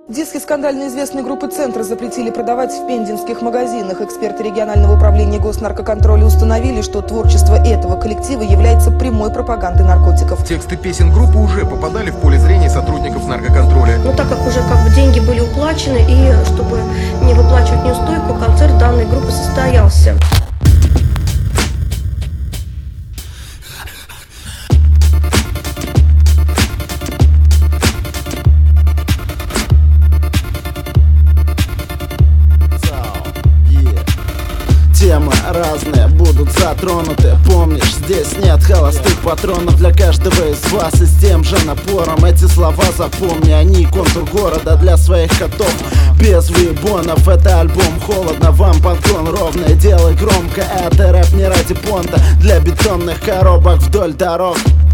Диски скандально известной группы «Центр» запретили продавать в пензенских магазинах. Эксперты регионального управления госнаркоконтроля установили, что творчество этого коллектива является прямой пропагандой наркотиков. Тексты песен группы уже попадали в поле зрения сотрудников наркоконтроля. Но так как уже деньги были уплачены, и чтобы не выплачивать неустойку, концерт данной группы состоялся. Темы разные будут затронуты. Помнишь, здесь нет холостых патронов для каждого из вас. И с тем же напором эти слова запомни. Они контур города для своих котов. Без выебонов, это альбом холодно. Вам подгон ровное, делай громко. Это рэп не ради понта, для бетонных коробок вдоль дорог.